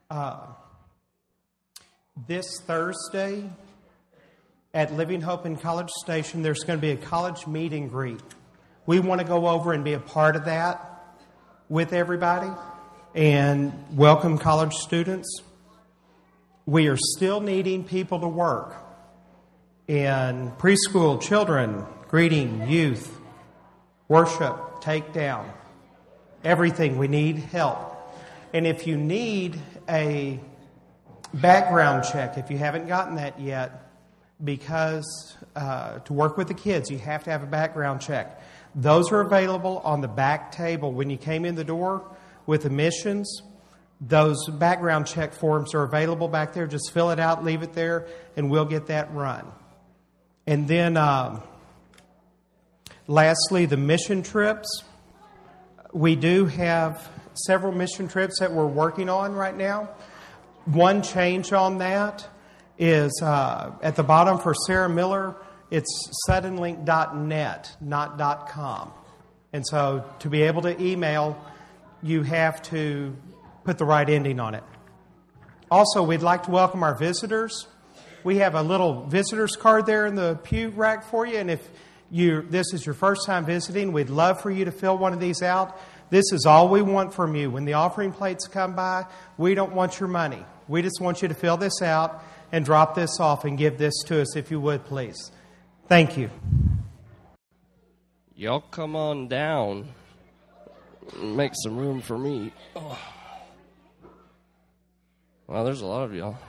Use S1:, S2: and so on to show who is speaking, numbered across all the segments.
S1: This Thursday at Living Hope in College Station, there's going to be a college meet and greet. We want to go over and be a part of that with everybody and welcome college students. We are still needing people to work in preschool, children, greeting, youth, worship, takedown, everything. We need help. And if you need a background check, if you haven't gotten that yet, because to work with the kids, you have to have a background check. Those are available on the back table. When you came in the door with admissions, those background check forms are available back there. Just fill it out, leave it there, and we'll get that run. And then lastly, the mission trips. We do have several mission trips that we're working on right now. One change on that is at the bottom for Sarah Miller, it's suddenlink.net, not .com. And so to be able to email, you have to put the right ending on it. Also, we'd like to welcome our visitors. We have a little visitor's card there in the pew rack for you. And if this is your first time visiting, we'd love for you to fill one of these out. This is all we want from you. When the offering plates come by, we don't want your money. We just want you to fill this out and drop this off and give this to us if you would, please. Thank you.
S2: Y'all come on down. Make some room for me. Oh. Wow, there's a lot of y'all.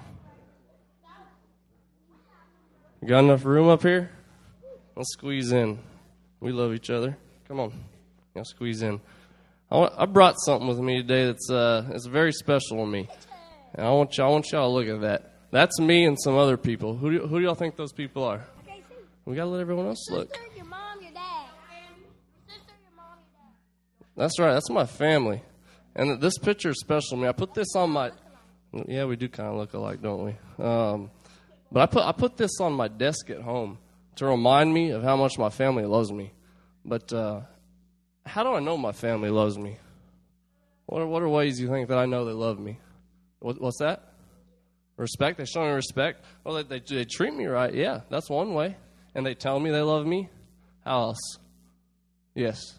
S2: You got enough room up here? Let's squeeze in. We love each other. Come on. Y'all squeeze in. I brought something with me today that's very special to me. And I want y'all to look at that. That's me and some other people. Who do y'all think those people are? We got to let everyone else look.
S3: Sister, your mom, your dad. Sister, your mom, your dad.
S2: That's right. That's my family. And this picture is special to me. I put this on my... Yeah, we do kind of look alike, don't we? But I put this on my desk at home to remind me of how much my family loves me. But how do I know my family loves me? What are ways you think that I know they love me? What's that? Respect? They show me respect? Well, they treat me right. Yeah, that's one way. And they tell me they love me. How else? Yes.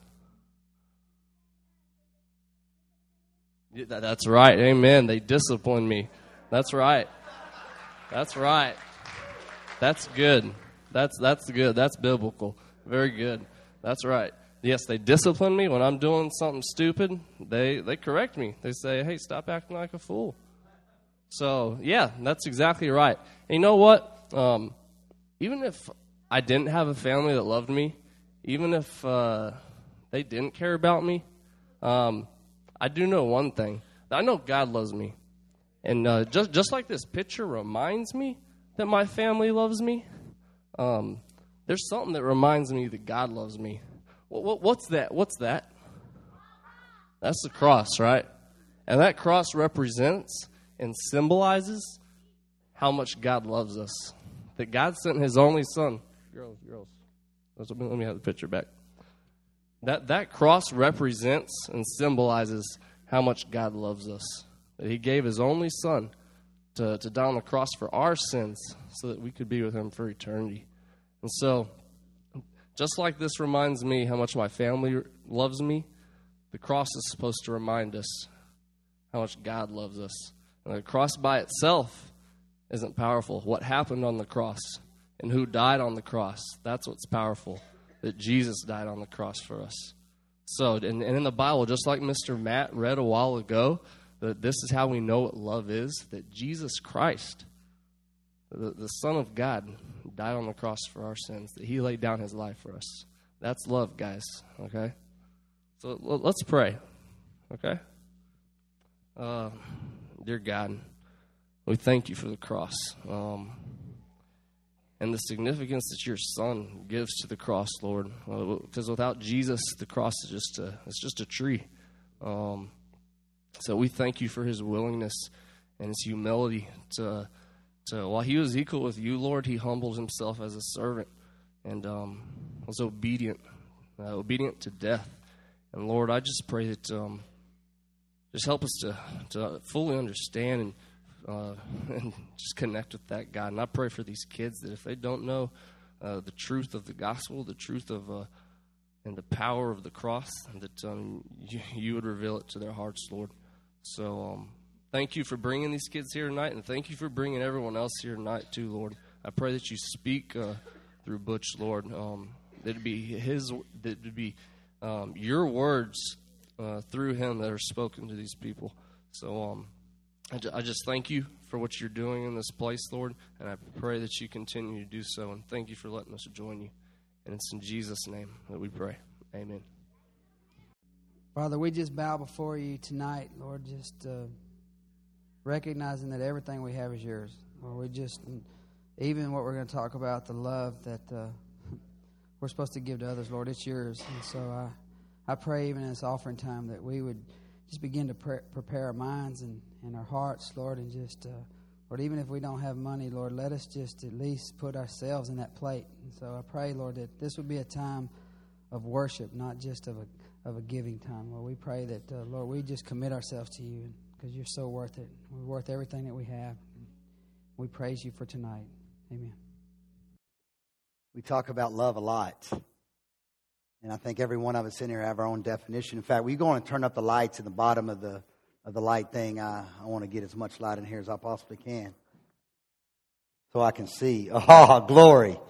S2: Yeah, that's right. Amen. They discipline me. That's right. That's right. That's good. That's good. That's biblical. Very good. That's right. Yes, they discipline me when I'm doing something stupid. They correct me. They say, hey, stop acting like a fool. So, yeah, that's exactly right. And you know what? Even if I didn't have a family that loved me, even if they didn't care about me, I do know one thing. I know God loves me. And just like this picture reminds me that my family loves me, there's something that reminds me that God loves me. What's that? What's that? That's the cross, right? And that cross represents and symbolizes how much God loves us. That God sent His only Son. Girls. Let me have the picture back. That cross represents and symbolizes how much God loves us. That He gave His only Son to die on the cross for our sins so that we could be with Him for eternity. And so, just like this reminds me how much my family loves me, the cross is supposed to remind us how much God loves us. And the cross by itself isn't powerful. What happened on the cross and who died on the cross, that's what's powerful. That Jesus died on the cross for us. So, and in the Bible, just like Mr. Matt read a while ago, that this is how we know what love is, that Jesus Christ, the Son of God, died on the cross for our sins, that He laid down His life for us. That's love, guys, okay? So let's pray, okay? Dear God, we thank You for the cross. And the significance that Your Son gives to the cross, Lord. Because without Jesus, the cross is just a tree. So we thank You for His willingness and His humility to while He was equal with You, Lord, He humbled Himself as a servant and was obedient to death. And Lord, I just pray that just help us to fully understand and just connect with that God. And I pray for these kids that if they don't know the truth of the gospel, the truth of and the power of the cross, that you would reveal it to their hearts, Lord. So thank you for bringing these kids here tonight, and thank you for bringing everyone else here tonight too, Lord. I pray that you speak through Butch, Lord. That it be your words through him that are spoken to these people. So I just thank you for what you're doing in this place, Lord, and I pray that you continue to do so. And thank you for letting us join you. And it's in Jesus' name that we pray. Amen.
S4: Father, we just bow before you tonight, Lord, just recognizing that everything we have is yours. Lord, we just, even what we're going to talk about, the love that we're supposed to give to others, Lord, it's yours. And so I pray even in this offering time that we would just begin to prepare our minds and our hearts, Lord, and just, Lord, even if we don't have money, Lord, let us just at least put ourselves in that plate. And so I pray, Lord, that this would be a time of worship, not just of a giving time. Lord, we pray that, Lord, we just commit ourselves to you because you're so worth it. We're worth everything that we have. We praise you for tonight. Amen.
S5: We talk about love a lot. And I think every one of us in here have our own definition. In fact, we're going to turn up the lights at the bottom of the light thing. I want to get as much light in here as I possibly can so I can see. Oh, glory.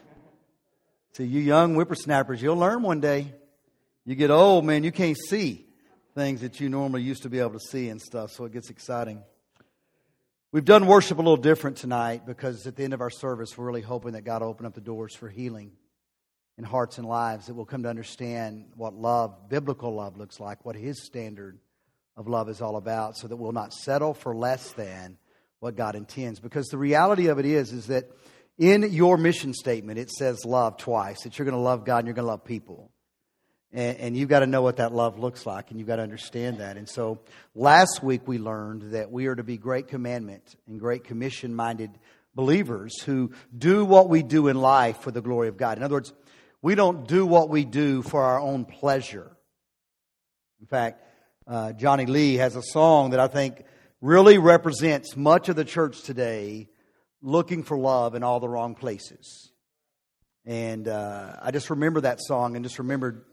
S5: To you young whippersnappers, you'll learn one day. You get old, man, you can't see things that you normally used to be able to see and stuff, so it gets exciting. We've done worship a little different tonight because at the end of our service, we're really hoping that God will open up the doors for healing in hearts and lives, that we'll come to understand what love, biblical love, looks like, what His standard of love is all about, so that we'll not settle for less than what God intends. Because the reality of it is that in your mission statement, it says love twice, that you're going to love God and you're going to love people. And you've got to know what that love looks like, and you've got to understand that. And so last week we learned that we are to be great commandment and great commission-minded believers who do what we do in life for the glory of God. In other words, we don't do what we do for our own pleasure. In fact, Johnny Lee has a song that I think really represents much of the church today, looking for love in all the wrong places. And I just remember that song and just remembered,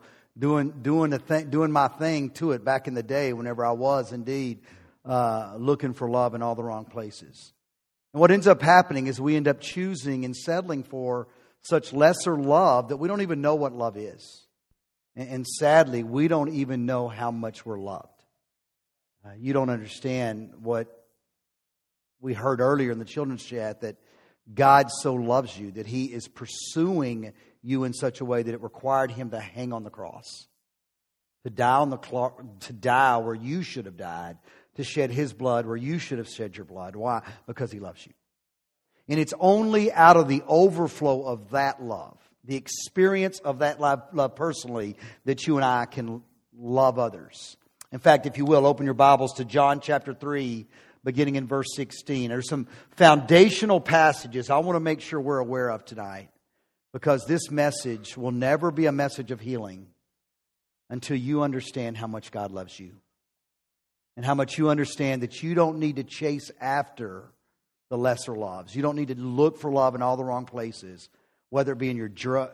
S5: doing my thing to it back in the day whenever I was indeed looking for love in all the wrong places. And what ends up happening is we end up choosing and settling for such lesser love that we don't even know what love is. And sadly, we don't even know how much we're loved. You don't understand what we heard earlier in the children's chat, that God so loves you that He is pursuing you in such a way that it required Him to hang on the cross, to die where you should have died, to shed His blood where you should have shed your blood. Why? Because He loves you. And it's only out of the overflow of that love, the experience of that love personally, that you and I can love others. In fact, if you will, open your Bibles to John chapter 3, beginning in verse 16. There's some foundational passages I want to make sure we're aware of tonight, because this message will never be a message of healing until you understand how much God loves you and how much you understand that you don't need to chase after the lesser loves. You don't need to look for love in all the wrong places, whether it be in your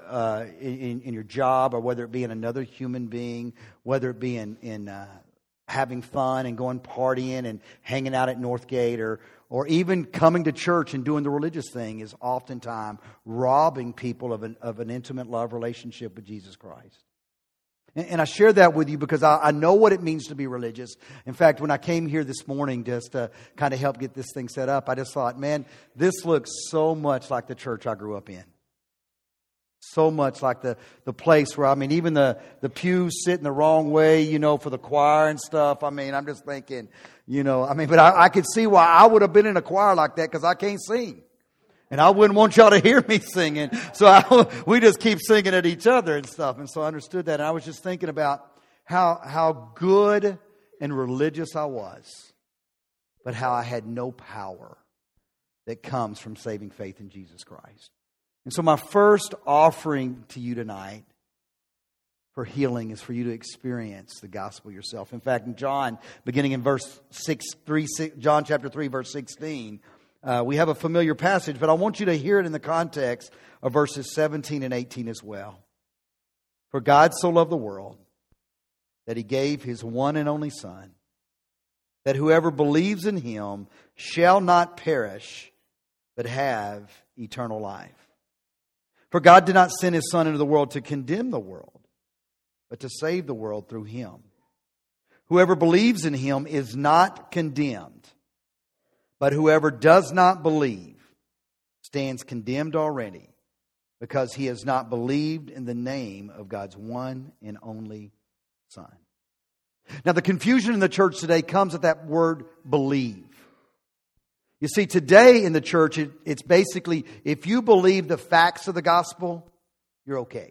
S5: in your job, or whether it be in another human being, whether it be in having fun and going partying and hanging out at Northgate, or even coming to church and doing the religious thing, is oftentimes robbing people of an intimate love relationship with Jesus Christ. And I share that with you because I know what it means to be religious. In fact, when I came here this morning just to kind of help get this thing set up, I just thought, man, this looks so much like the church I grew up in. So much like the place where, even the pews sitting the wrong way, for the choir and stuff. I'm just thinking, but I could see why I would have been in a choir like that, because I can't sing. And I wouldn't want y'all to hear me singing. So we just keep singing at each other and stuff. And so I understood that. And I was just thinking about how good and religious I was, but how I had no power that comes from saving faith in Jesus Christ. And so my first offering to you tonight for healing is for you to experience the gospel yourself. In fact, in John, beginning in John chapter 3, verse 16, we have a familiar passage, but I want you to hear it in the context of verses 17 and 18 as well. For God so loved the world that He gave His one and only Son, that whoever believes in Him shall not perish, but have eternal life. For God did not send His Son into the world to condemn the world, but to save the world through Him. Whoever believes in Him is not condemned, but whoever does not believe stands condemned already, because he has not believed in the name of God's one and only Son. Now, the confusion in the church today comes at that word believe. You see, today in the church, it's basically, if you believe the facts of the gospel, you're okay.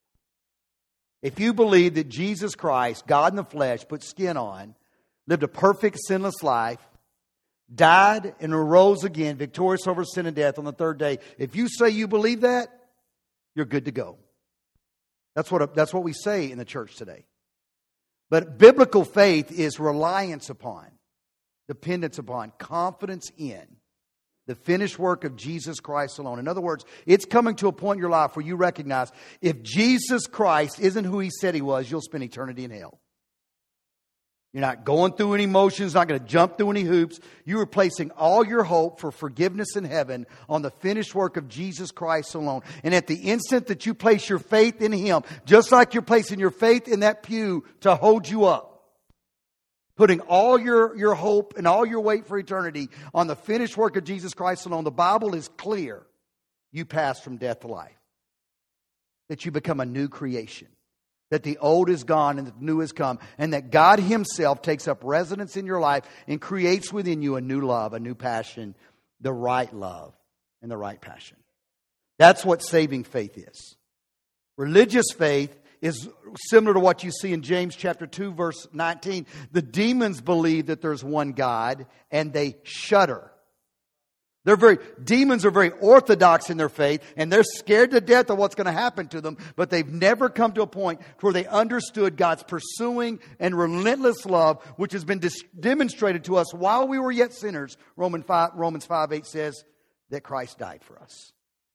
S5: If you believe that Jesus Christ, God in the flesh, put skin on, lived a perfect sinless life, died and arose again, victorious over sin and death on the third day, if you say you believe that, you're good to go. That's what we say in the church today. But biblical faith is reliance upon, dependence upon, confidence in the finished work of Jesus Christ alone. In other words, it's coming to a point in your life where you recognize if Jesus Christ isn't who He said He was, you'll spend eternity in hell. You're not going through any motions, not going to jump through any hoops. You are placing all your hope for forgiveness in heaven on the finished work of Jesus Christ alone. And at the instant that you place your faith in Him, just like you're placing your faith in that pew to hold you up, putting all your hope and all your weight for eternity on the finished work of Jesus Christ alone, the Bible is clear. You pass from death to life. That you become a new creation. That the old is gone and the new has come. And that God Himself takes up residence in your life and creates within you a new love, a new passion, the right love and the right passion. That's what saving faith is. Religious faith is similar to what you see in James chapter 2, verse 19. The demons believe that there's one God and they shudder. Demons are very orthodox in their faith, and they're scared to death of what's going to happen to them, but they've never come to a point where they understood God's pursuing and relentless love, which has been demonstrated to us while we were yet sinners. Romans 5:8 says that Christ died for us.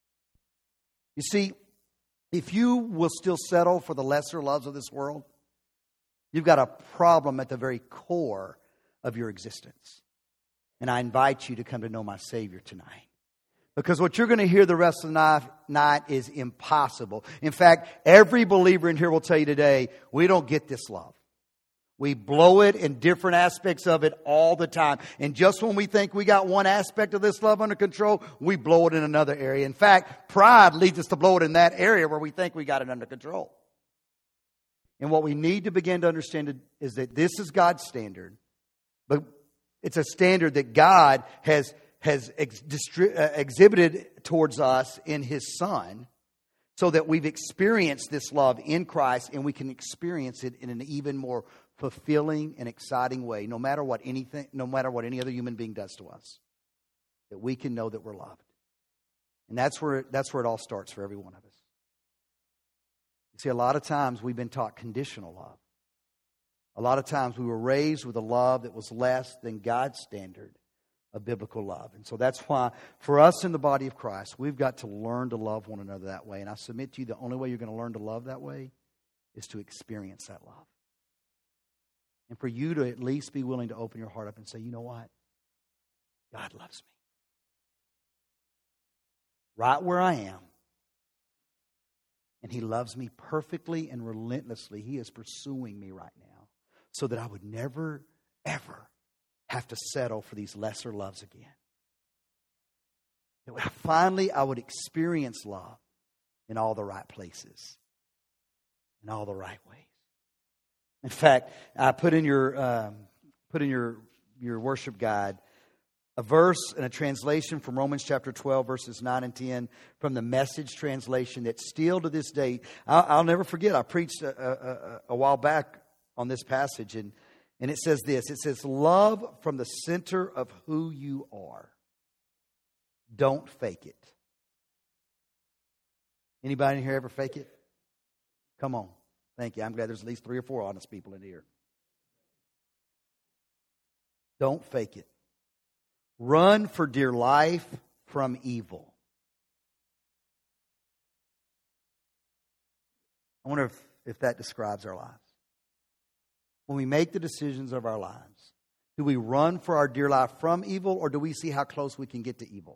S5: You see, if you will still settle for the lesser loves of this world, you've got a problem at the very core of your existence. And I invite you to come to know my Savior tonight. Because what you're going to hear the rest of the night is impossible. In fact, every believer in here will tell you today, we don't get this love. We blow it in different aspects of it all the time. And just when we think we got one aspect of this love under control, we blow it in another area. In fact, pride leads us to blow it in that area where we think we got it under control. And what we need to begin to understand is that this is God's standard. But it's a standard that God has exhibited towards us in His Son, so that we've experienced this love in Christ, and we can experience it in an even more fulfilling and exciting way, no matter what any other human being does to us. That we can know that we're loved, and that's where it all starts for every one of us. You see, a lot of times we've been taught conditional love. A lot of times we were raised with a love that was less than God's standard of biblical love. And so that's why for us in the body of Christ, we've got to learn to love one another that way. And I submit to you, the only way you're going to learn to love that way is to experience that love. And for you to at least be willing to open your heart up and say, you know what? God loves me. Right where I am. And He loves me perfectly and relentlessly. He is pursuing me right now, so that I would never, ever have to settle for these lesser loves again. That finally I would experience love in all the right places, in all the right ways. In fact, I put in your worship guide a verse and a translation from Romans chapter 12, verses 9 and 10, from the Message translation that still to this day, I'll never forget. I preached a while back on this passage, and it says this. It says, love from the center of who you are. Don't fake it. Anybody in here ever fake it? Come on. Thank you. I'm glad there's at least 3 or 4 honest people in here. Don't fake it. Run for dear life from evil. I wonder if that describes our lives. When we make the decisions of our lives, do we run for our dear life from evil, or do we see how close we can get to evil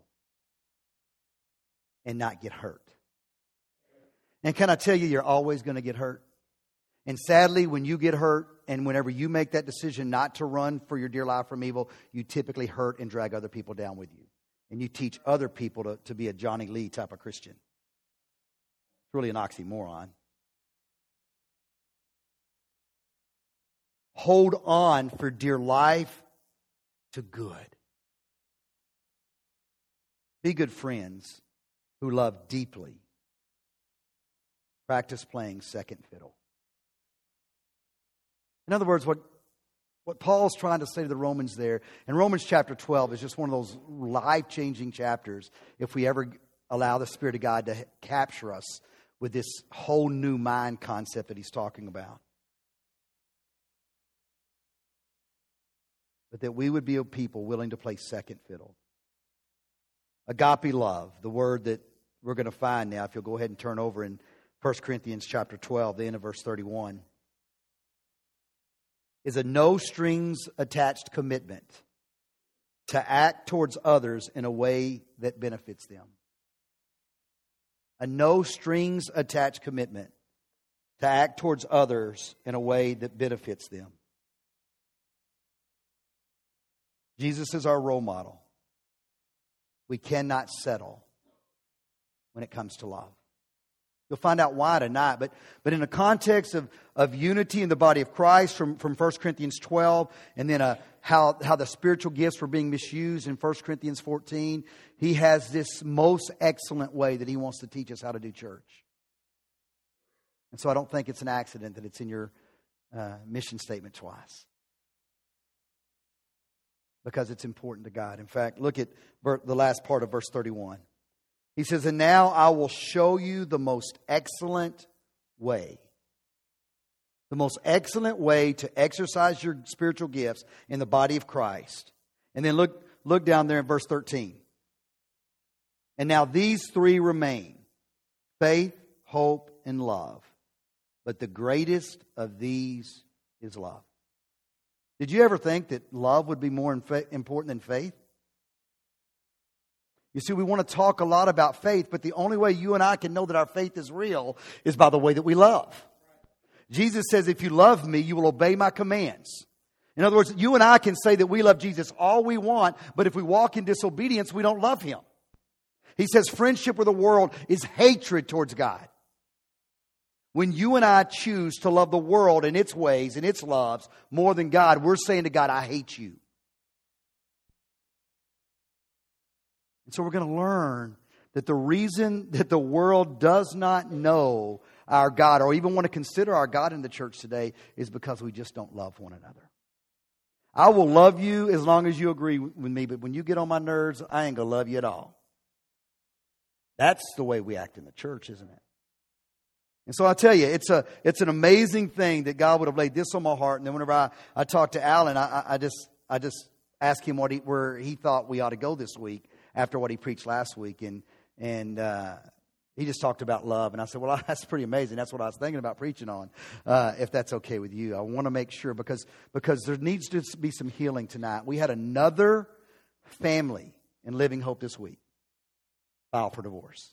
S5: and not get hurt? And can I tell you, you're always going to get hurt. And sadly, when you get hurt and whenever you make that decision not to run for your dear life from evil, you typically hurt and drag other people down with you. And you teach other people to be a Johnny Lee type of Christian. It's really an oxymoron. Hold on for dear life to good. Be good friends who love deeply. Practice playing second fiddle. In other words, what Paul's trying to say to the Romans there, in Romans chapter 12 is just one of those life-changing chapters if we ever allow the Spirit of God to capture us with this whole new mind concept that he's talking about. But that we would be a people willing to play second fiddle. Agape love, the word that we're going to find now, if you'll go ahead and turn over in 1 Corinthians chapter 12, the end of verse 31, is a no strings attached commitment to act towards others in a way that benefits them. A no strings attached commitment to act towards others in a way that benefits them. Jesus is our role model. We cannot settle when it comes to love. You'll find out why tonight. But in the context of unity in the body of Christ from 1 Corinthians 12, and then how the spiritual gifts were being misused in 1 Corinthians 14, he has this most excellent way that he wants to teach us how to do church. And so I don't think it's an accident that it's in your mission statement twice. Because it's important to God. In fact, look at the last part of verse 31. He says, and now I will show you the most excellent way. The most excellent way to exercise your spiritual gifts in the body of Christ. And then look down there in verse 13. And now these 3 remain. Faith, hope, and love. But the greatest of these is love. Did you ever think that love would be more important than faith? You see, we want to talk a lot about faith, but the only way you and I can know that our faith is real is by the way that we love. Jesus says, if you love me, you will obey my commands. In other words, you and I can say that we love Jesus all we want, but if we walk in disobedience, we don't love him. He says friendship with the world is hatred towards God. When you and I choose to love the world and its ways and its loves more than God, we're saying to God, I hate you. And so we're going to learn that the reason that the world does not know our God or even want to consider our God in the church today is because we just don't love one another. I will love you as long as you agree with me, but when you get on my nerves, I ain't going to love you at all. That's the way we act in the church, isn't it? And so I tell you, it's an amazing thing that God would have laid this on my heart. And then whenever I talked to Alan, I just asked him where he thought we ought to go this week after what he preached last week. And he just talked about love. And I said, well, that's pretty amazing. That's what I was thinking about preaching on, if that's okay with you. I want to make sure because there needs to be some healing tonight. We had another family in Living Hope this week file for divorce.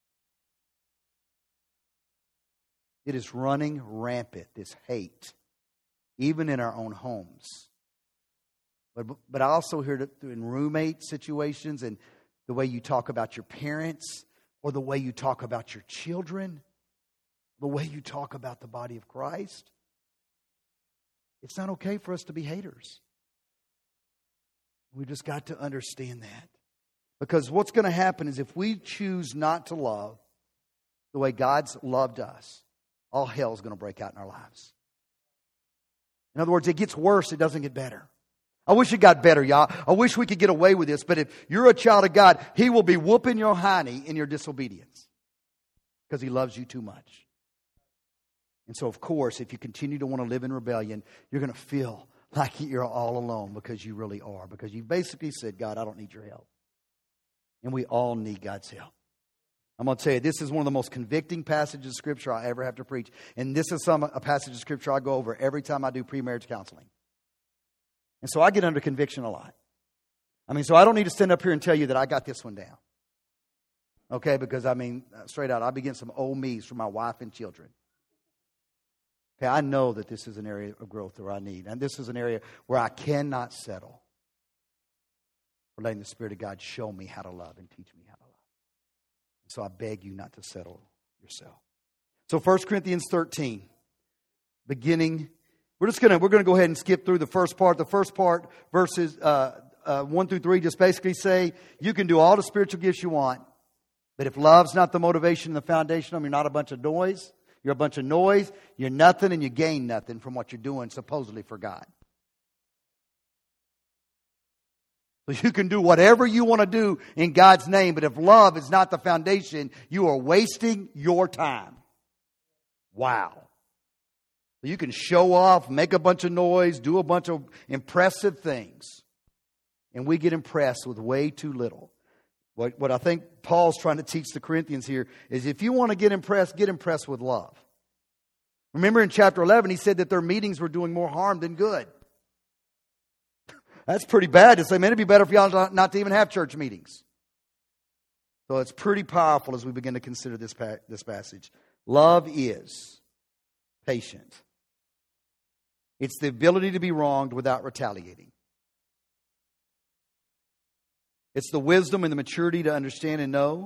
S5: It is running rampant, this hate, even in our own homes. But I also hear it in roommate situations and the way you talk about your parents or the way you talk about your children, the way you talk about the body of Christ. It's not okay for us to be haters. We've just got to understand that. Because what's going to happen is if we choose not to love the way God's loved us, all hell is going to break out in our lives. In other words, it gets worse, it doesn't get better. I wish it got better, y'all. I wish we could get away with this, but if you're a child of God, He will be whooping your hiney in your disobedience because He loves you too much. And so, of course, if you continue to want to live in rebellion, you're going to feel like you're all alone, because you really are. Because you basically said, God, I don't need your help. And we all need God's help. I'm going to tell you, this is one of the most convicting passages of Scripture I ever have to preach. And this is a passage of Scripture I go over every time I do pre-marriage counseling. And so I get under conviction a lot. So I don't need to stand up here and tell you that I got this one down. Okay, because straight out, I begin some old me's for my wife and children. Okay, I know that this is an area of growth where I need. And this is an area where I cannot settle for letting the Spirit of God show me how to love and teach me how to love. So I beg you not to settle yourself. So 1 Corinthians 13, beginning, we're going to go ahead and skip through the first part. The first part, verses 1 through 3, just basically say, you can do all the spiritual gifts you want, but if love's not the motivation and the foundation of them, you're not a bunch of noise. You're a bunch of noise. You're nothing, and you gain nothing from what you're doing supposedly for God. So you can do whatever you want to do in God's name, but if love is not the foundation, you are wasting your time. Wow. So you can show off, make a bunch of noise, do a bunch of impressive things, and we get impressed with way too little. What I think Paul's trying to teach the Corinthians here is, if you want to get impressed with love. Remember in chapter 11, he said that their meetings were doing more harm than good. That's pretty bad to say, man, it'd be better for y'all not to even have church meetings. So it's pretty powerful as we begin to consider this passage. Love is patient. It's the ability to be wronged without retaliating. It's the wisdom and the maturity to understand and know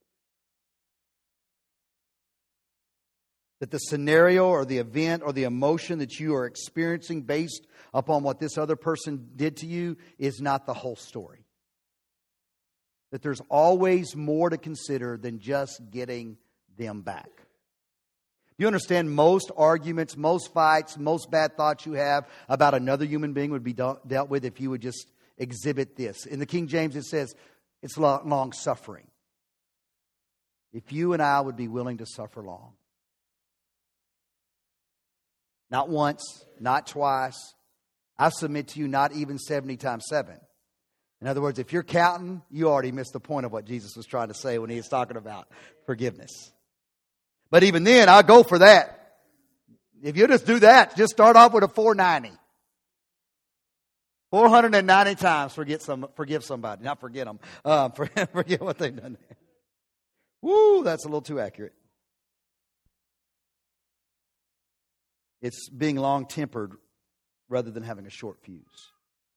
S5: that the scenario or the event or the emotion that you are experiencing based upon what this other person did to you is not the whole story. That there's always more to consider than just getting them back. You understand, most arguments, most fights, most bad thoughts you have about another human being would be dealt with if you would just exhibit this. In the King James it says it's long suffering. If you and I would be willing to suffer long. Not once, not twice. I submit to you, not even 70 times 7. In other words, if you're counting, you already missed the point of what Jesus was trying to say when he was talking about forgiveness. But even then, I'll go for that. If you just do that, just start off with a 490. 490 times forgive somebody. Not forget them. Forget what they've done. Woo, that's a little too accurate. It's being long-tempered rather than having a short fuse.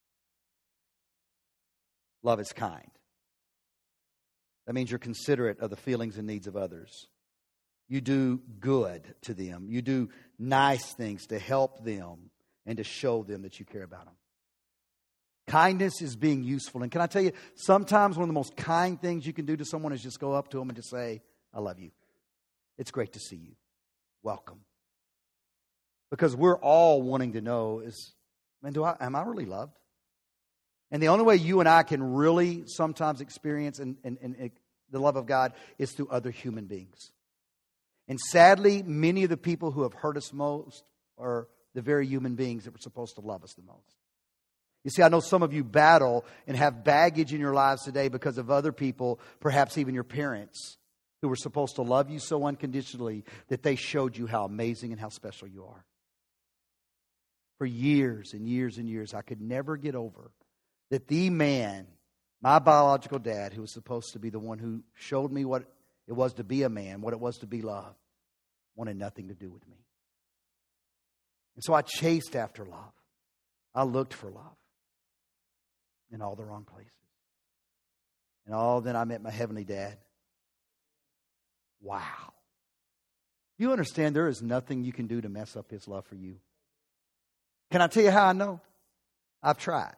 S5: Love is kind. That means you're considerate of the feelings and needs of others. You do good to them. You do nice things to help them and to show them that you care about them. Kindness is being useful. And can I tell you, sometimes one of the most kind things you can do to someone is just go up to them and just say, I love you. It's great to see you. Welcome. Because we're all wanting to know is, man, am I really loved? And the only way you and I can really sometimes experience and the love of God is through other human beings. And sadly, many of the people who have hurt us most are the very human beings that were supposed to love us the most. You see, I know some of you battle and have baggage in your lives today because of other people, perhaps even your parents, who were supposed to love you so unconditionally that they showed you how amazing and how special you are. For years and years and years, I could never get over that the man, my biological dad, who was supposed to be the one who showed me what it was to be a man, what it was to be loved, wanted nothing to do with me. And so I chased after love. I looked for love in all the wrong places. And then I met my heavenly dad. Wow. You understand there is nothing you can do to mess up his love for you. Can I tell you how I know? I've tried.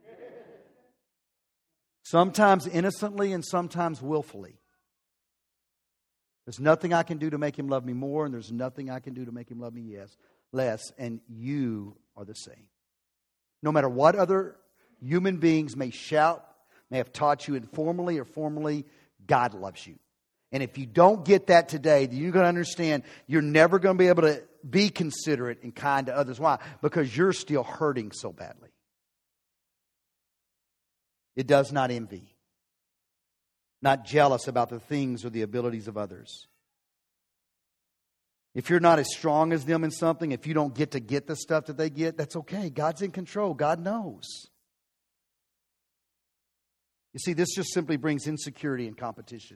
S5: Sometimes innocently and sometimes willfully. There's nothing I can do to make him love me more, and there's nothing I can do to make him love me less, and you are the same. No matter what other human beings may shout, may have taught you informally or formally, God loves you. And if you don't get that today, then you're going to understand you're never going to be able to be considerate and kind to others. Why? Because you're still hurting so badly. It does not envy. Not jealous about the things or the abilities of others. If you're not as strong as them in something, if you don't get to get the stuff that they get, that's okay. God's in control. God knows. You see, this just simply brings insecurity and competition.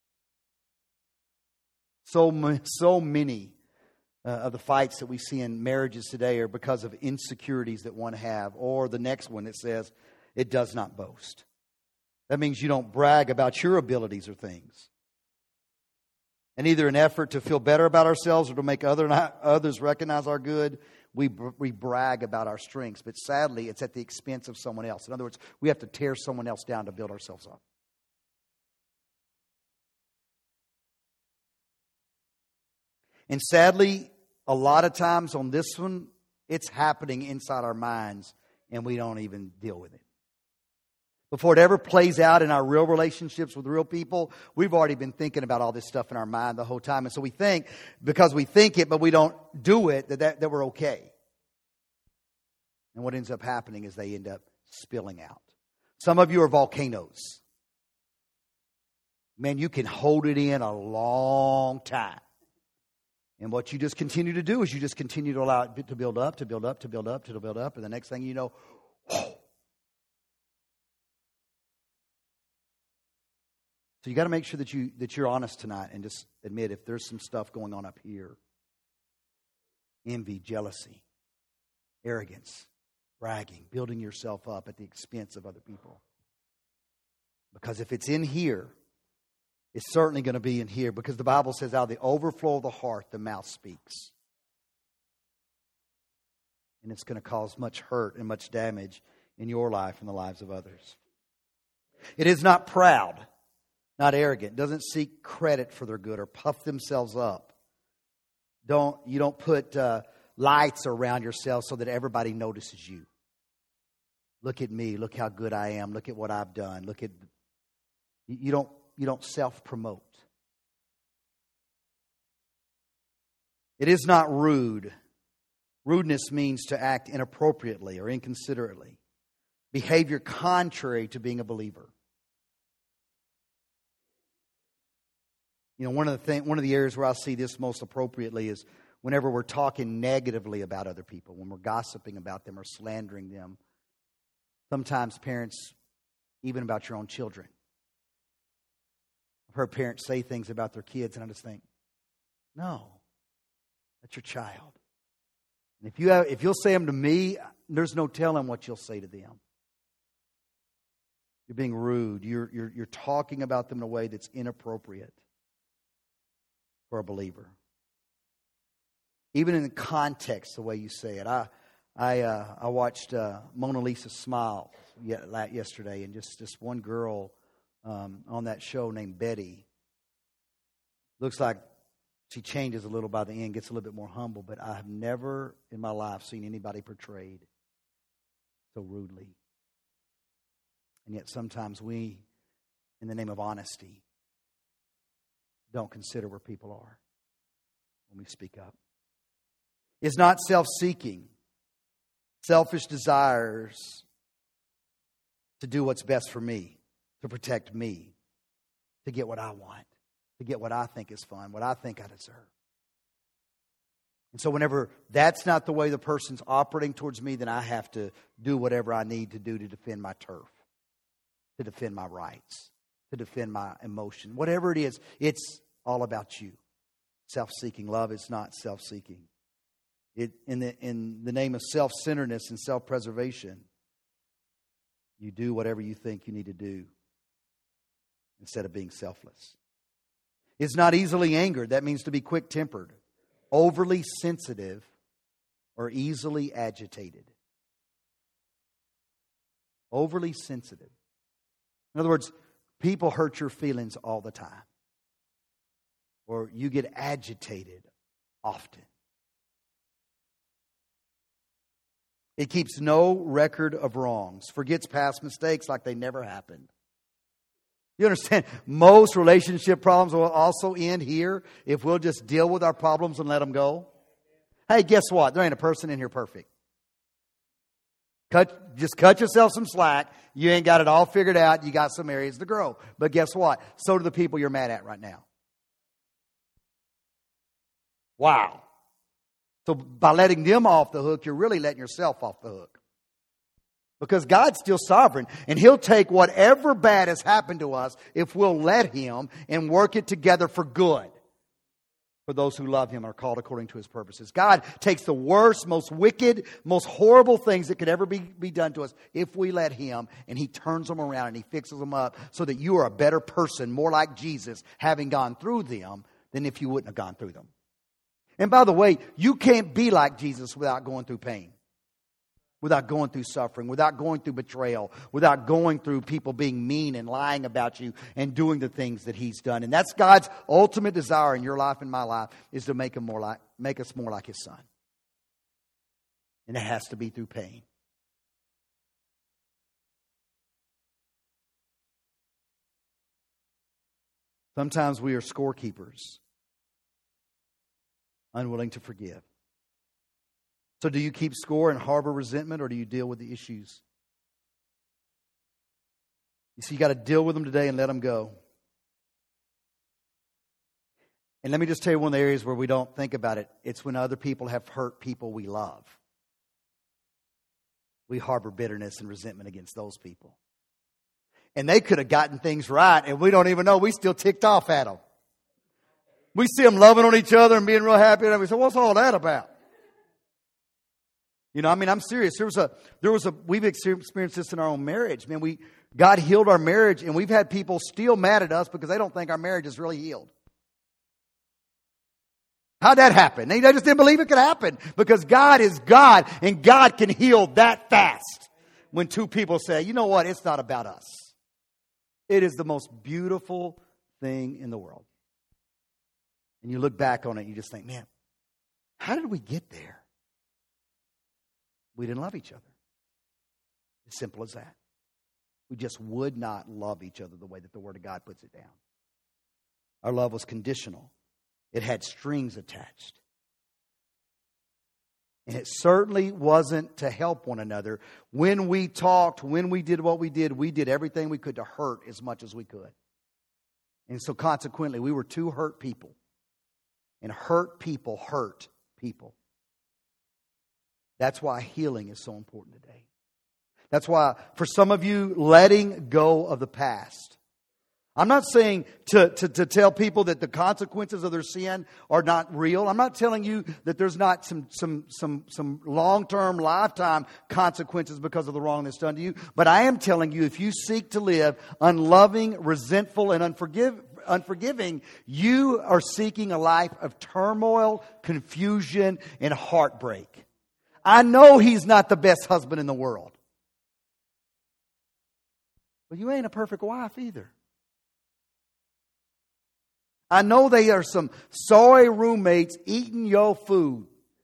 S5: So many of the fights that we see in marriages today are because of insecurities that one have. Or the next one that says, it does not boast. That means you don't brag about your abilities or things. And either an effort to feel better about ourselves or to make others recognize our good, we brag about our strengths. But sadly, it's at the expense of someone else. In other words, we have to tear someone else down to build ourselves up. And sadly, a lot of times on this one, it's happening inside our minds and we don't even deal with it. Before it ever plays out in our real relationships with real people, we've already been thinking about all this stuff in our mind the whole time. And so we think, because we think it but we don't do it, that we're okay. And what ends up happening is they end up spilling out. Some of you are volcanoes. Man, you can hold it in a long time. And what you just continue to do is you just continue to allow it to build up, to build up, to build up, to build up. And the next thing you know, whoa. So you got to make sure that you're honest tonight and just admit if there's some stuff going on up here. Envy, jealousy, arrogance, bragging, building yourself up at the expense of other people. Because if it's in here, it's certainly going to be in here. Because the Bible says out of the overflow of the heart, the mouth speaks. And it's going to cause much hurt and much damage in your life and the lives of others. It is not proud. Not arrogant, doesn't seek credit for their good or puff themselves up. You don't put lights around yourself so that everybody notices you. Look at me, look how good I am, look at what I've done. You don't self-promote. It is not rude. Rudeness means to act inappropriately or inconsiderately. Behavior contrary to being a believer. You know, one of the areas where I see this most appropriately is whenever we're talking negatively about other people, when we're gossiping about them or slandering them. Sometimes parents, even about your own children. I've heard parents say things about their kids, and I just think, no, that's your child. And if you'll say them to me, there's no telling what you'll say to them. You're being rude. You're talking about them in a way that's inappropriate for a believer. Even in the context, the way you say it. I watched Mona Lisa Smile yesterday, and just one girl on that show named Betty. Looks like she changes a little by the end, gets a little bit more humble, but I have never in my life seen anybody portrayed so rudely. And yet sometimes we, in the name of honesty, don't consider where people are when we speak up. It's not self-seeking, selfish desires to do what's best for me, to protect me, to get what I want, to get what I think is fun, what I think I deserve. And so whenever that's not the way the person's operating towards me, then I have to do whatever I need to do to defend my turf, to defend my rights, to defend my emotion. Whatever it is, it's all about you. Self-seeking. Love is not self-seeking. In the name of self-centeredness and self-preservation, you do whatever you think you need to do instead of being selfless. It's not easily angered. That means to be quick-tempered, overly sensitive, or easily agitated. Overly sensitive. In other words, people hurt your feelings all the time. Or you get agitated often. It keeps no record of wrongs. Forgets past mistakes like they never happened. You understand? Most relationship problems will also end here if we'll just deal with our problems and let them go. Hey, guess what? There ain't a person in here perfect. Just cut yourself some slack. You ain't got it all figured out. You got some areas to grow. But guess what? So do the people you're mad at right now. Wow. So by letting them off the hook, you're really letting yourself off the hook. Because God's still sovereign. And He'll take whatever bad has happened to us if we'll let Him and work it together for good. For those who love Him and are called according to His purposes. God takes the worst, most wicked, most horrible things that could ever be done to us if we let Him, and He turns them around and He fixes them up so that you are a better person, more like Jesus, having gone through them than if you wouldn't have gone through them. And by the way, you can't be like Jesus without going through pain. Without going through suffering, without going through betrayal, without going through people being mean and lying about you and doing the things that He's done. And that's God's ultimate desire in your life and my life, is to make us more like His Son. And it has to be through pain. Sometimes we are scorekeepers, unwilling to forgive. So do you keep score and harbor resentment, or do you deal with the issues? You see, you got to deal with them today and let them go. And let me just tell you one of the areas where we don't think about it. It's when other people have hurt people we love. We harbor bitterness and resentment against those people. And they could have gotten things right, and we don't even know. We still ticked off at them. We see them loving on each other and being real happy, and we say, what's all that about? You know, I mean, I'm serious. We've experienced this in our own marriage. Man, God healed our marriage, and we've had people still mad at us because they don't think our marriage is really healed. How'd that happen? They just didn't believe it could happen, because God is God, and God can heal that fast. When two people say, you know what, it's not about us. It is the most beautiful thing in the world. And you look back on it, and you just think, man, how did we get there? We didn't love each other. As simple as that. We just would not love each other the way that the Word of God puts it down. Our love was conditional. It had strings attached. And it certainly wasn't to help one another. When we talked, when we did what we did everything we could to hurt as much as we could. And so consequently, we were two hurt people. And hurt people hurt people. That's why healing is so important today. That's why, for some of you, letting go of the past. I'm not saying to tell people that the consequences of their sin are not real. I'm not telling you that there's not some long-term, lifetime consequences because of the wrong that's done to you. But I am telling you, if you seek to live unloving, resentful, and unforgiving, you are seeking a life of turmoil, confusion, and heartbreak. I know he's not the best husband in the world. But you ain't a perfect wife either. I know they are some sorry roommates eating your food.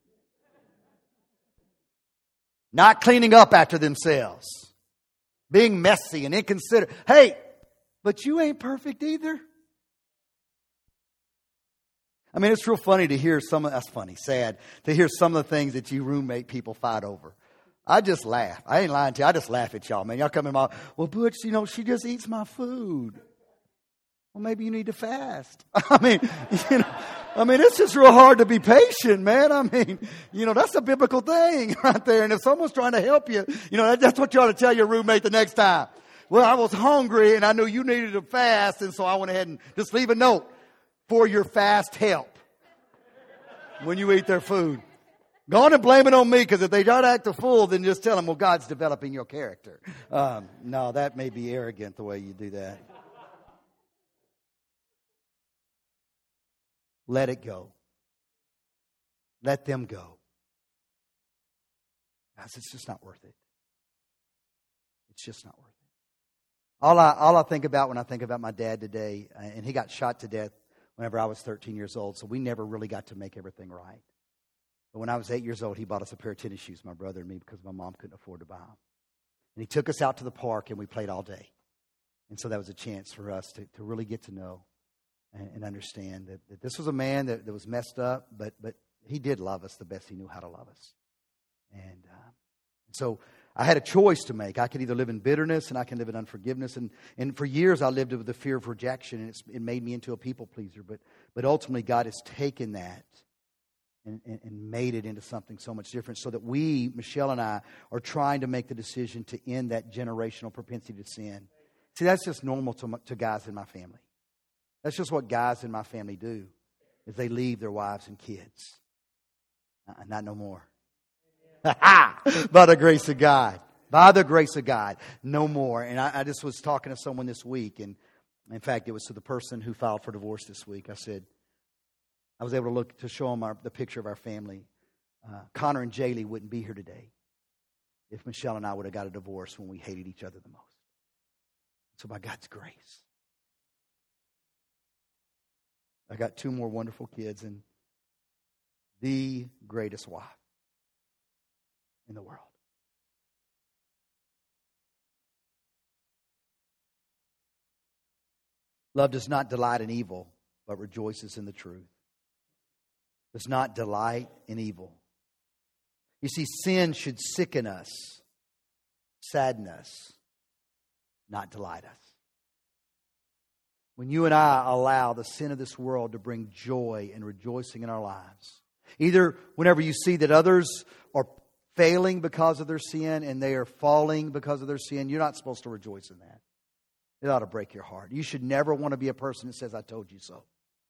S5: Not cleaning up after themselves. Being messy and inconsiderate. Hey, but you ain't perfect either. I mean, it's real funny to hear sad, to hear some of the things that you roommate people fight over. I just laugh. I ain't lying to you. I just laugh at y'all, man. Y'all come in my, well, Butch, she just eats my food. Well, maybe you need to fast. I mean, it's just real hard to be patient, man. I mean, that's a biblical thing right there. And if someone's trying to help you, that's what you ought to tell your roommate the next time. Well, I was hungry and I knew you needed to fast, and so I went ahead and just leave a note for your fast help when you eat their food. Go on and blame it on me, because if they don't act a fool, then just tell them, well, God's developing your character. No, that may be arrogant the way you do that. Let it go. Let them go. Guys, it's just not worth it. It's just not worth it. All I think about when I think about my dad today, and he got shot to death whenever I was 13 years old, so we never really got to make everything right. But when I was 8 years old, he bought us a pair of tennis shoes, my brother and me, because my mom couldn't afford to buy them. And he took us out to the park, and we played all day. And so that was a chance for us to really get to know and understand that this was a man that was messed up, but He did love us the best He knew how to love us. And so I had a choice to make. I could either live in bitterness and I can live in unforgiveness. And for years I lived with the fear of rejection, and it made me into a people pleaser. But ultimately God has taken that and made it into something so much different, so that we, Michelle and I, are trying to make the decision to end that generational propensity to sin. See, that's just normal to guys in my family. That's just what guys in my family do, is they leave their wives and kids. Not no more. By the grace of God. By the grace of God. No more. And I just was talking to someone this week, and in fact, it was to the person who filed for divorce this week. I said, I was able to show them the picture of our family. Connor and Jaylee wouldn't be here today if Michelle and I would have got a divorce when we hated each other the most. So by God's grace, I got 2 more wonderful kids and the greatest wife in the world. Love does not delight in evil, but rejoices in the truth. Does not delight in evil. You see, sin should sicken us, sadden us, not delight us. When you and I allow the sin of this world to bring joy and rejoicing in our lives, either whenever you see that others are failing because of their sin and they are falling because of their sin, you're not supposed to rejoice in that. It ought to break your heart. You should never want to be a person that says, I told you so.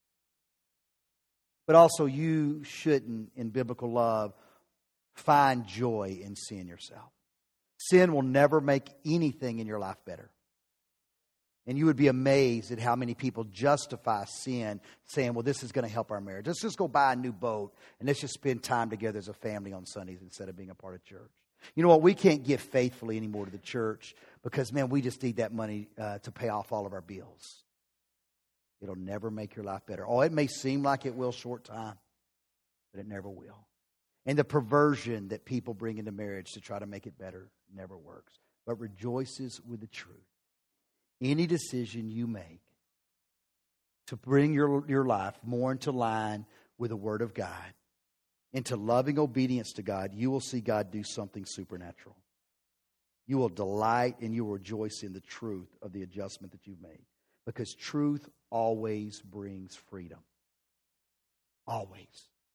S5: But also, you shouldn't, in biblical love, find joy in sin yourself. Sin will never make anything in your life better. And you would be amazed at how many people justify sin, saying, well, this is going to help our marriage. Let's just go buy a new boat and let's just spend time together as a family on Sundays instead of being a part of church. You know what? We can't give faithfully anymore to the church because, man, we just need that money to pay off all of our bills. It'll never make your life better. Oh, it may seem like it will short time, but it never will. And the perversion that people bring into marriage to try to make it better never works, but rejoices with the truth. Any decision you make to bring your life more into line with the Word of God, into loving obedience to God, you will see God do something supernatural. You will delight and you will rejoice in the truth of the adjustment that you've made. Because truth always brings freedom. Always.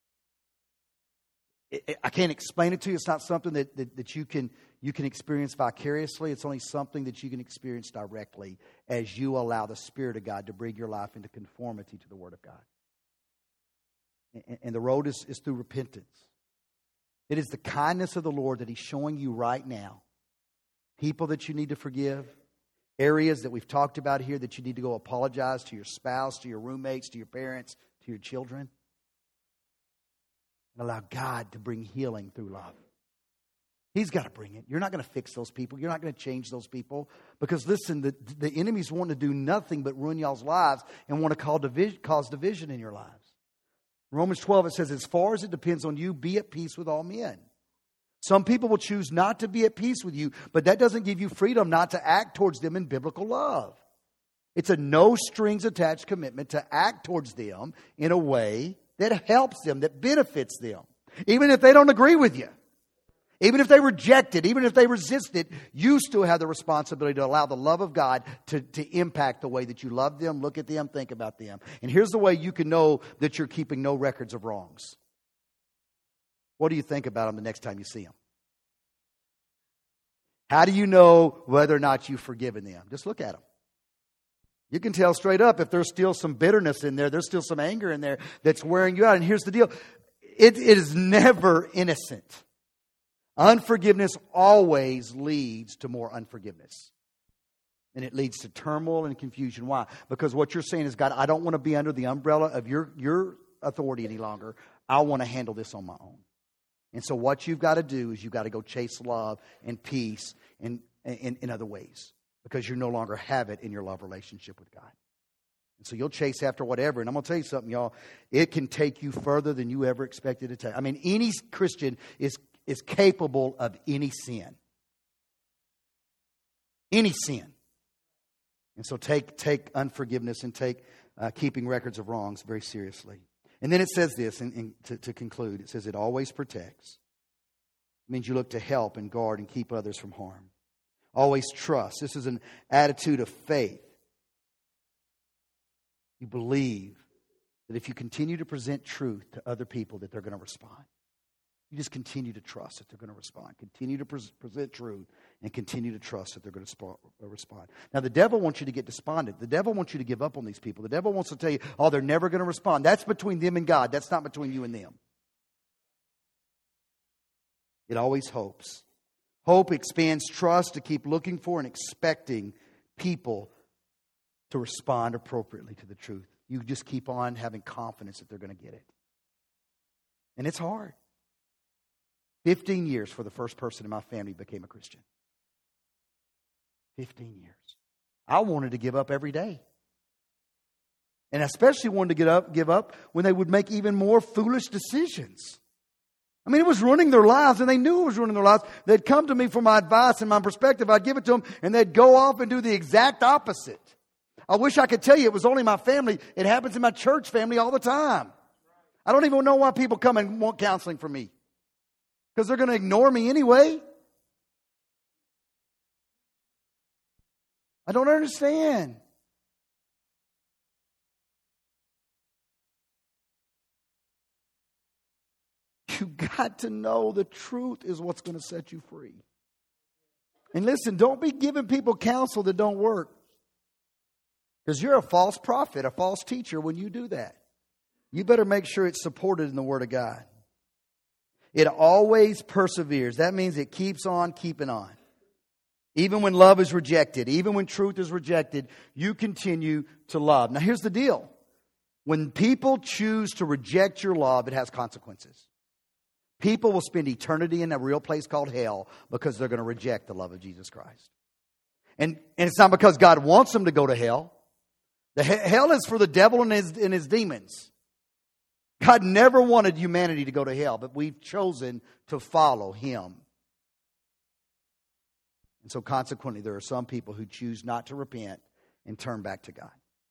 S5: I can't explain it to you. It's not something that you can experience vicariously. It's only something that you can experience directly as you allow the Spirit of God to bring your life into conformity to the Word of God. And the road is through repentance. It is the kindness of the Lord that He's showing you right now. People that you need to forgive. Areas that we've talked about here that you need to go apologize to your spouse, to your roommates, to your parents, to your children. And allow God to bring healing through love. He's got to bring it. You're not going to fix those people. You're not going to change those people. Because listen, the enemy's wanting to do nothing but ruin y'all's lives and want to cause division in your lives. In Romans 12, it says, as far as it depends on you, be at peace with all men. Some people will choose not to be at peace with you, but that doesn't give you freedom not to act towards them in biblical love. It's a no strings attached commitment to act towards them in a way that helps them, that benefits them. Even if they don't agree with you. Even if they reject it, even if they resist it, you still have the responsibility to allow the love of God to impact the way that you love them, look at them, think about them. And here's the way you can know that you're keeping no records of wrongs. What do you think about them the next time you see them? How do you know whether or not you've forgiven them? Just look at them. You can tell straight up if there's still some bitterness in there, there's still some anger in there that's wearing you out. And here's the deal. It is never innocent. Unforgiveness always leads to more unforgiveness. And it leads to turmoil and confusion. Why? Because what you're saying is, God, I don't want to be under the umbrella of your authority any longer. I want to handle this on my own. And so what you've got to do is you've got to go chase love and peace in other ways. Because you no longer have it in your love relationship with God. And so you'll chase after whatever. And I'm going to tell you something, y'all. It can take you further than you ever expected it to take. I mean, any Christian is capable of any sin. Any sin. And so take unforgiveness and take keeping records of wrongs very seriously. And then it says this, and to conclude, it says it always protects. It means you look to help and guard and keep others from harm. Always trust. This is an attitude of faith. You believe that if you continue to present truth to other people, that they're going to respond. You just continue to trust that they're going to respond. Continue to present truth and continue to trust that they're going to respond. Now, the devil wants you to get despondent. The devil wants you to give up on these people. The devil wants to tell you, oh, they're never going to respond. That's between them and God. That's not between you and them. It always hopes. Hope expands trust to keep looking for and expecting people to respond appropriately to the truth. You just keep on having confidence that they're going to get it. And it's hard. 15 years for the first person in my family became a Christian. 15 years. I wanted to give up every day. And I especially wanted to give up when they would make even more foolish decisions. I mean, it was ruining their lives, and they knew it was ruining their lives. They'd come to me for my advice and my perspective. I'd give it to them, and they'd go off and do the exact opposite. I wish I could tell you it was only my family. It happens in my church family all the time. I don't even know why people come and want counseling from me. Because they're going to ignore me anyway. I don't understand. You got to know the truth is what's going to set you free. And listen, don't be giving people counsel that don't work. Because you're a false prophet, a false teacher when you do that. You better make sure it's supported in the Word of God. It always perseveres. That means it keeps on keeping on. Even when love is rejected, even when truth is rejected, you continue to love. Now here's the deal. When people choose to reject your love, it has consequences. People will spend eternity in a real place called hell because they're going to reject the love of Jesus Christ. And it's not because God wants them to go to hell. Hell is for the devil and his demons. God never wanted humanity to go to hell, but we've chosen to follow Him. And so consequently, there are some people who choose not to repent and turn back to God.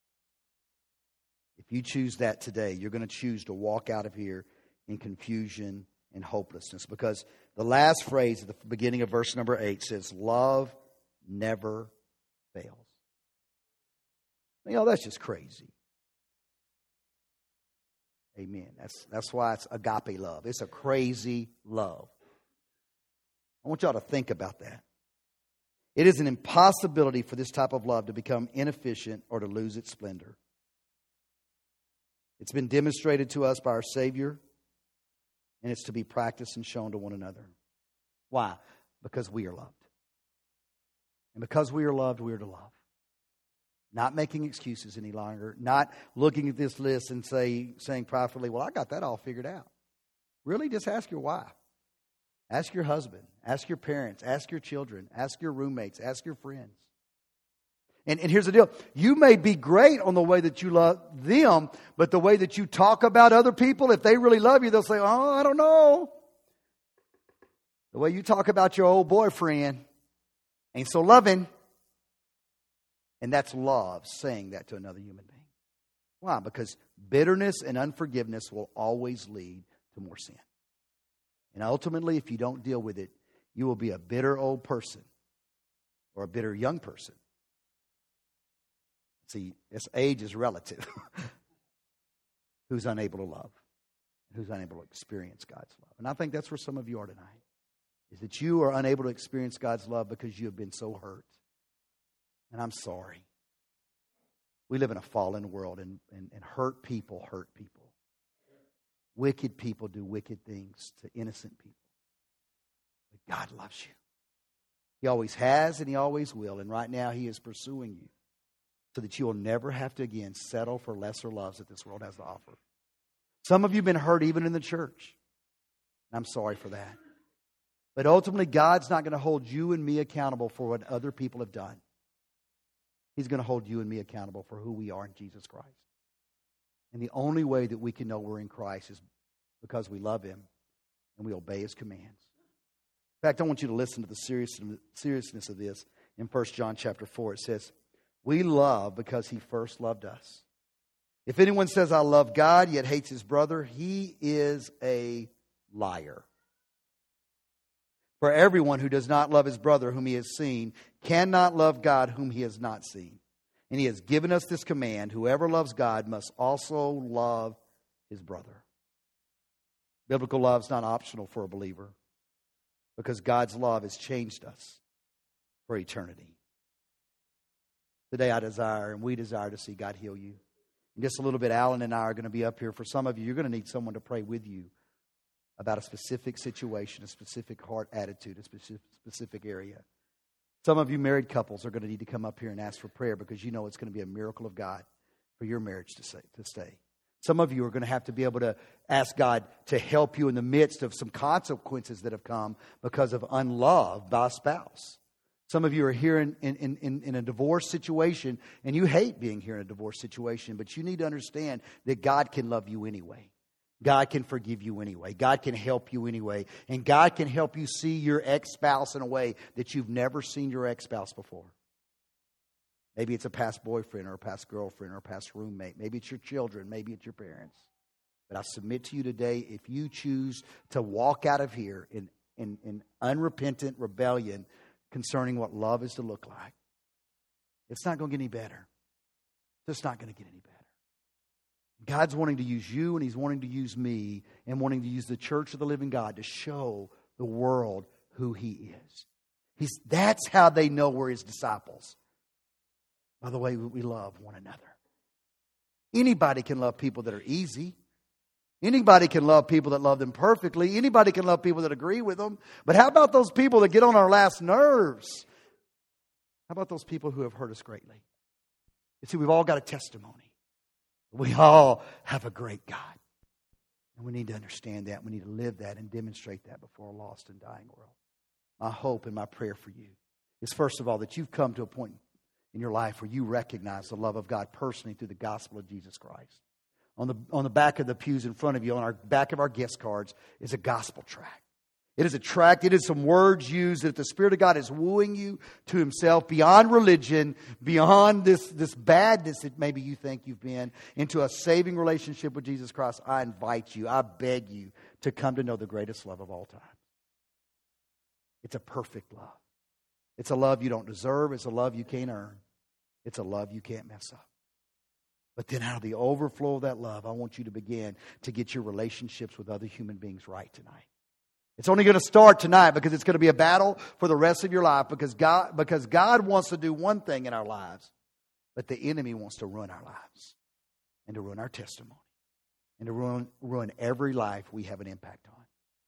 S5: If you choose that today, you're going to choose to walk out of here in confusion and hopelessness. Because the last phrase at the beginning of verse number 8 says, love never fails. You know, that's just crazy. Amen. That's why it's agape love. It's a crazy love. I want y'all to think about that. It is an impossibility for this type of love to become inefficient or to lose its splendor. It's been demonstrated to us by our Savior, and it's to be practiced and shown to one another. Why? Because we are loved. And because we are loved, we are to love. Not making excuses any longer. Not looking at this list and saying privately, well, I got that all figured out. Really, just ask your wife. Ask your husband. Ask your parents. Ask your children. Ask your roommates. Ask your friends. And here's the deal. You may be great on the way that you love them, but the way that you talk about other people, if they really love you, they'll say, oh, I don't know. The way you talk about your old boyfriend ain't so loving. And that's love, saying that to another human being. Why? Because bitterness and unforgiveness will always lead to more sin. And ultimately, if you don't deal with it, you will be a bitter old person or a bitter young person. See, this age is relative. Who's unable to love, who's unable to experience God's love. And I think that's where some of you are tonight, is that you are unable to experience God's love because you have been so hurt. And I'm sorry. We live in a fallen world, and hurt people hurt people. Wicked people do wicked things to innocent people. But God loves you. He always has and He always will. And right now He is pursuing you so that you will never have to again settle for lesser loves that this world has to offer. Some of you have been hurt even in the church. And I'm sorry for that. But ultimately, God's not going to hold you and me accountable for what other people have done. He's going to hold you and me accountable for who we are in Jesus Christ. And the only way that we can know we're in Christ is because we love Him and we obey His commands. In fact, I want you to listen to the seriousness of this. In 1 John chapter 4, it says, we love because He first loved us. If anyone says, I love God, yet hates his brother, he is a liar. For everyone who does not love his brother whom he has seen cannot love God whom he has not seen. And he has given us this command, whoever loves God must also love his brother. Biblical love is not optional for a believer because God's love has changed us for eternity. Today I desire and we desire to see God heal you. In just a little bit, Alan and I are going to be up here. For some of you, you're going to need someone to pray with you about a specific situation, a specific heart attitude, a specific area. Some of you married couples are going to need to come up here and ask for prayer because you know it's going to be a miracle of God for your marriage to stay. Some of you are going to have to be able to ask God to help you in the midst of some consequences that have come because of unlove by a spouse. Some of you are here in a divorce situation, and you hate being here in a divorce situation, but you need to understand that God can love you anyway. God can forgive you anyway. God can help you anyway. And God can help you see your ex-spouse in a way that you've never seen your ex-spouse before. Maybe it's a past boyfriend or a past girlfriend or a past roommate. Maybe it's your children. Maybe it's your parents. But I submit to you today, if you choose to walk out of here in unrepentant rebellion concerning what love is to look like, it's not going to get any better. It's just not going to get any better. God's wanting to use you, and He's wanting to use me, and wanting to use the church of the living God to show the world who He is. That's how they know we're His disciples. By the way, we love one another. Anybody can love people that are easy. Anybody can love people that love them perfectly. Anybody can love people that agree with them. But how about those people that get on our last nerves? How about those people who have hurt us greatly? You see, we've all got a testimony. We all have a great God. And we need to understand that. We need to live that and demonstrate that before a lost and dying world. My hope and my prayer for you is, first of all, that you've come to a point in your life where you recognize the love of God personally through the gospel of Jesus Christ. On the back of the pews in front of you, on our back of our guest cards, is a gospel tract. It is a tract. It is some words used that the Spirit of God is wooing you to Himself beyond religion, beyond this badness that maybe you think you've been, into a saving relationship with Jesus Christ. I invite you, I beg you to come to know the greatest love of all time. It's a perfect love. It's a love you don't deserve. It's a love you can't earn. It's a love you can't mess up. But then out of the overflow of that love, I want you to begin to get your relationships with other human beings right tonight. It's only going to start tonight because it's going to be a battle for the rest of your life because God wants to do one thing in our lives, but the enemy wants to ruin our lives and to ruin our testimony and to ruin every life we have an impact on.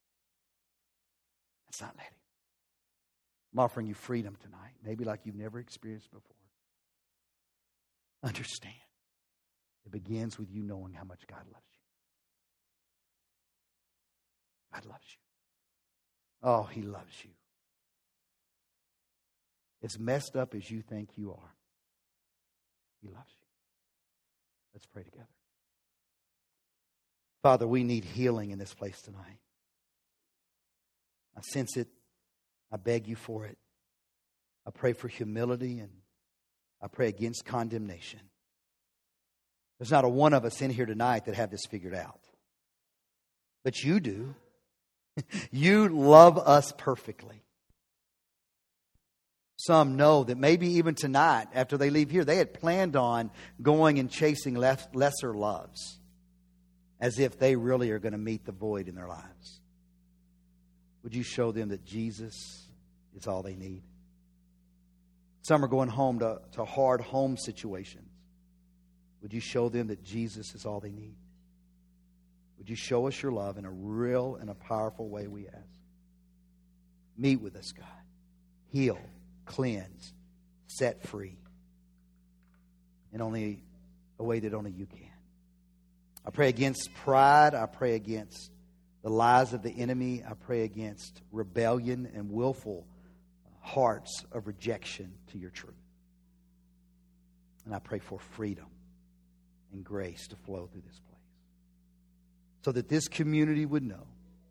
S5: Let's not let him. I'm offering you freedom tonight, maybe like you've never experienced before. Understand. It begins with you knowing how much God loves you. God loves you. Oh, He loves you. As messed up as you think you are, He loves you. Let's pray together. Father, we need healing in this place tonight. I sense it. I beg you for it. I pray for humility and I pray against condemnation. There's not a one of us in here tonight that have this figured out. But you do. You love us perfectly. Some know that maybe even tonight, after they leave here, they had planned on going and chasing lesser loves, as if they really are going to meet the void in their lives. Would you show them that Jesus is all they need? Some are going home to hard home situations. Would you show them that Jesus is all they need? Would you show us your love in a real and a powerful way, we ask? Meet with us, God. Heal, cleanse, set free. In only a way that only you can. I pray against pride. I pray against the lies of the enemy. I pray against rebellion and willful hearts of rejection to your truth. And I pray for freedom and grace to flow through this place, so that this community would know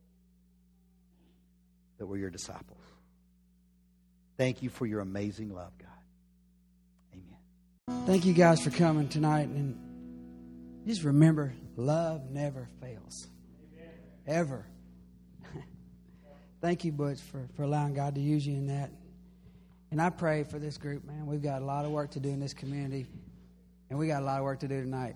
S5: that we're your disciples. Thank you for your amazing love, God. Amen.
S4: Thank you guys for coming tonight. And just remember, love never fails. Ever. Thank you, Butch, for allowing God to use you in that. And I pray for this group, man. We've got a lot of work to do in this community. And we got a lot of work to do tonight.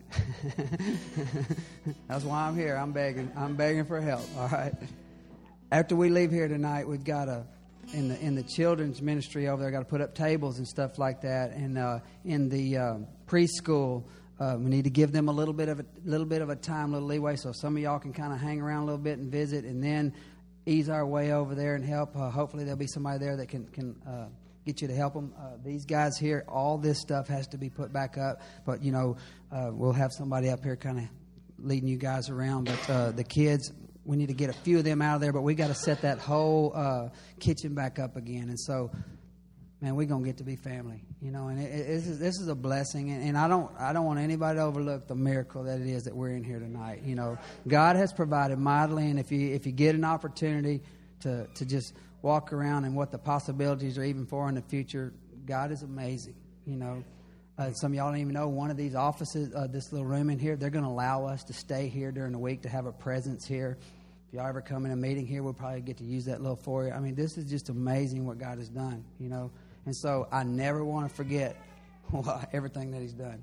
S4: That's why I'm here. I'm begging for help, all right? After we leave here tonight, we've got in the children's ministry over there, got to put up tables and stuff like that. And in the preschool, we need to give them a little bit of a time, a little leeway, so some of y'all can kind of hang around a little bit and visit, and then ease our way over there and help. Hopefully, there'll be somebody there that can get you to help them. These guys here, all this stuff has to be put back up, but we'll have somebody up here kind of leading you guys around. But the kids, we need to get a few of them out of there, but we got to set that whole kitchen back up again. And so, man, we're gonna get to be family, And this is a blessing, and I don't want anybody to overlook the miracle that it is that we're in here tonight. God has provided mightily, and if you get an opportunity to just walk around and what the possibilities are even for in the future, God is amazing. Some of y'all don't even know one of these offices, this little room in here, they're going to allow us to stay here during the week to have a presence here. If y'all ever come in a meeting here, we'll probably get to use that little foyer. I mean, this is just amazing what God has done, And so I never want to forget everything that He's done,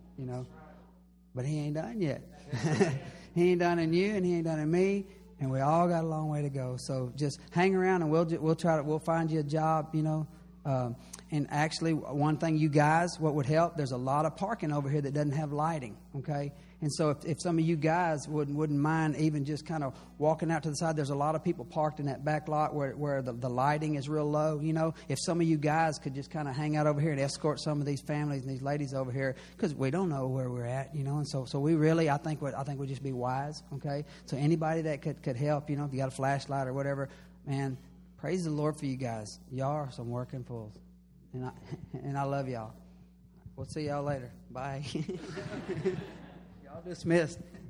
S4: But He ain't done yet. He ain't done in you, and He ain't done in me, and we all got a long way to go. So just hang around, and we'll find you a job, And actually, one thing, you guys, what would help? There's a lot of parking over here that doesn't have lighting. Okay. And so if some of you guys wouldn't mind even just kind of walking out to the side, there's a lot of people parked in that back lot where the lighting is real low. If some of you guys could just kind of hang out over here and escort some of these families and these ladies over here, because we don't know where we're at, And so we really, I think we'd just be wise. Okay. So anybody that could help, if you got a flashlight or whatever, man, praise the Lord for you guys. Y'all are some working fools, and I love y'all. We'll see y'all later. Bye. Y'all dismissed.